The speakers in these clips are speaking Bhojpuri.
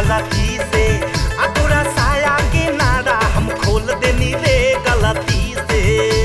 गलती से आ तोरा साया के नारा हम खोल देनी रे गलती से।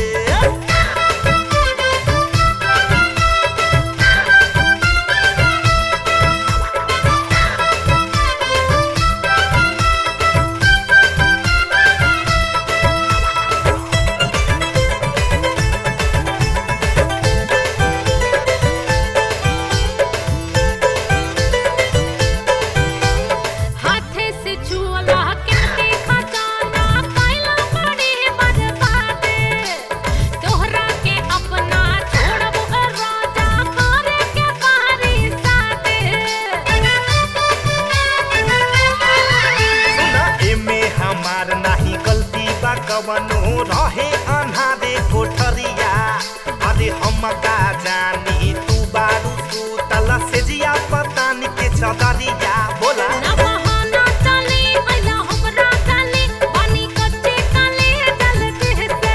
कवनो रहे अन्हारे कोठरिया अरे हम का जानी तू बारू सुतल से जिया पतानी के चदरिया बोला ना बहाना चली आइला हमरा चली पानी कच्चे काले जलते से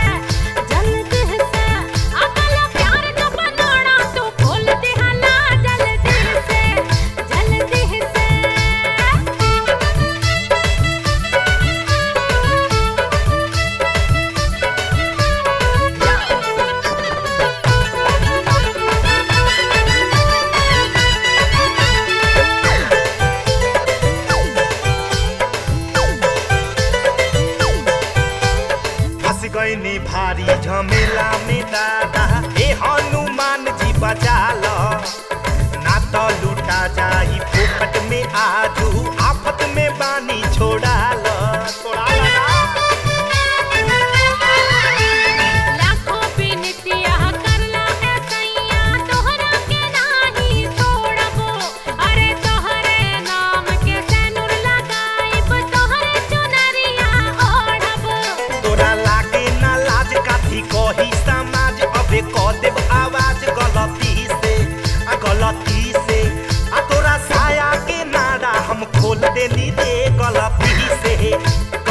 अकल प्यार जो बनोड़ा तो खोल दे हला जलते से गईनी भारी झमेला में दादा ए हनुमान जी बचा लो ना तो लूटा जाई फोकट में आजू आफत में बानी छोड़ा लो लाखों बिनतिया करला है सैया तोहरा के नाही छोड़बो अरे तोहरे नाम के सैनुर लगाइब तोहरे चुनरिया ओढ़बो तोरा कही समाज अबे कह देव आवाज गलती से आ तोरा साया के नारा हम खोल देनी रे गलती से।